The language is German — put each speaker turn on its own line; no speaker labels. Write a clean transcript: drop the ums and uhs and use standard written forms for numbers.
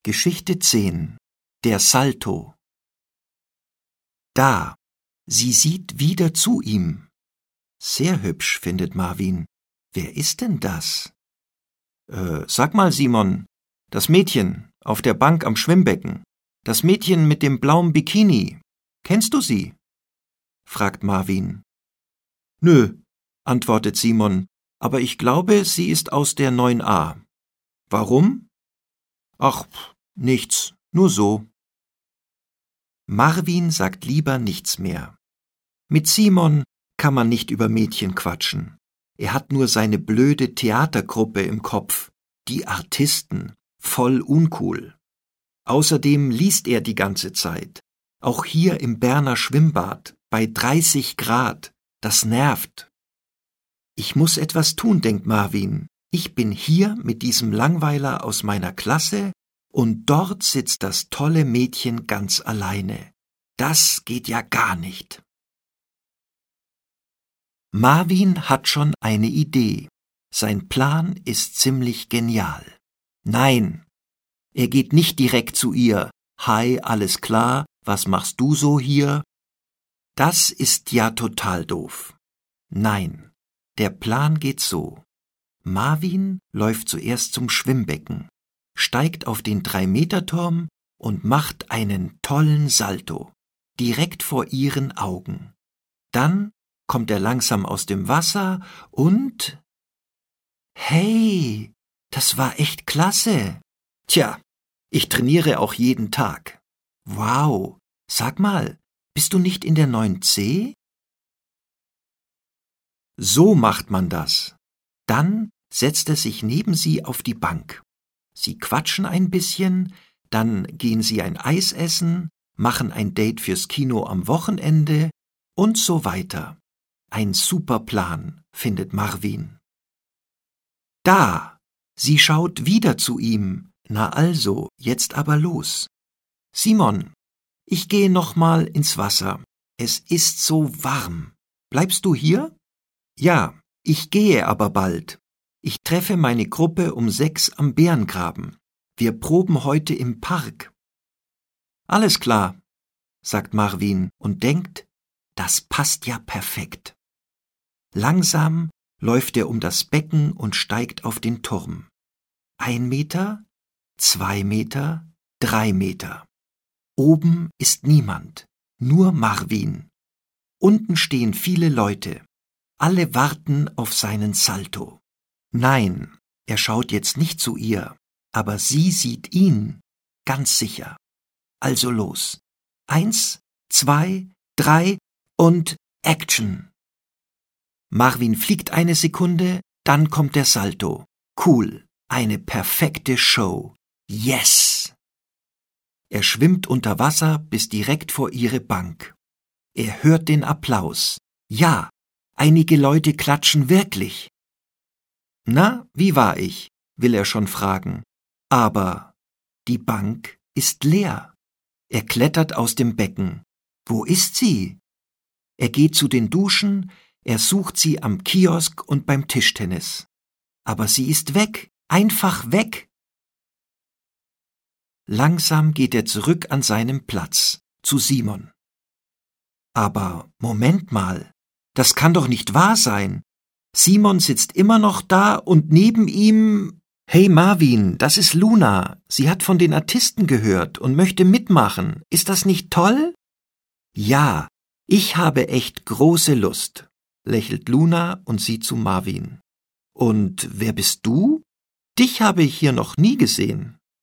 Geschichte 10. Der Salto. Da, sie sieht wieder zu ihm. Sehr hübsch, findet Marvin. Wer ist denn das? Sag mal, Simon, das Mädchen auf der Bank am Schwimmbecken, das Mädchen mit dem blauen Bikini, kennst du sie? Fragt Marvin. Nö, antwortet Simon, aber ich glaube, sie ist aus der 9a. Warum? Ach, nichts, nur so. Marvin sagt lieber nichts mehr. Mit Simon kann man nicht über Mädchen quatschen. Er hat nur seine blöde Theatergruppe im Kopf, die Artisten, voll uncool. Außerdem liest er die ganze Zeit, auch hier im Berner Schwimmbad, bei 30 Grad, das nervt. Ich muss etwas tun, denkt Marvin. Ich bin hier mit diesem Langweiler aus meiner Klasse und dort sitzt das tolle Mädchen ganz alleine. Das geht ja gar nicht. Marvin hat schon eine Idee. Sein Plan ist ziemlich genial. Nein, er geht nicht direkt zu ihr. Hi, alles klar, was machst du so hier? Das ist ja total doof. Nein, der Plan geht so. Marvin läuft zuerst zum Schwimmbecken, steigt auf den 3-Meter-Turm und macht einen tollen Salto, direkt vor ihren Augen. Dann kommt er langsam aus dem Wasser und... Hey, das war echt klasse. Tja, ich trainiere auch jeden Tag. Wow, sag mal, bist du nicht in der 9c? So macht man das. Dann setzt er sich neben sie auf die Bank. Sie quatschen ein bisschen, dann gehen sie ein Eis essen, machen ein Date fürs Kino am Wochenende und so weiter. Ein super Plan, findet Marvin. Da! Sie schaut wieder zu ihm. Na also, jetzt aber los. Simon, ich gehe noch mal ins Wasser. Es ist so warm. Bleibst du hier? Ja, ich gehe aber bald. Ich treffe meine Gruppe um 6 am Bärengraben. Wir proben heute im Park. Alles klar, sagt Marvin und denkt, das passt ja perfekt. Langsam läuft er um das Becken und steigt auf den Turm. 1 Meter, 2 Meter, 3 Meter. Oben ist niemand, nur Marvin. Unten stehen viele Leute. Alle warten auf seinen Salto. Nein, er schaut jetzt nicht zu ihr, aber sie sieht ihn, ganz sicher. Also los. 1, 2, 3 und Action! Marvin fliegt eine Sekunde, dann kommt der Salto. Cool, eine perfekte Show. Yes! Er schwimmt unter Wasser bis direkt vor ihre Bank. Er hört den Applaus. Ja, einige Leute klatschen wirklich. Na, wie war ich? Will er schon fragen. Aber die Bank ist leer. Er klettert aus dem Becken. Wo ist sie? Er geht zu den Duschen, er sucht sie am Kiosk und beim Tischtennis. Aber sie ist weg, einfach weg. Langsam geht er zurück an seinen Platz, zu Simon. Aber Moment mal, das kann doch nicht wahr sein. Simon sitzt immer noch da und neben ihm... Hey Marvin, das ist Luna. Sie hat von den Artisten gehört und möchte mitmachen. Ist das nicht toll? Ja, ich habe echt große Lust, lächelt Luna und sieht zu Marvin. Und wer bist du? Dich habe ich hier noch nie gesehen.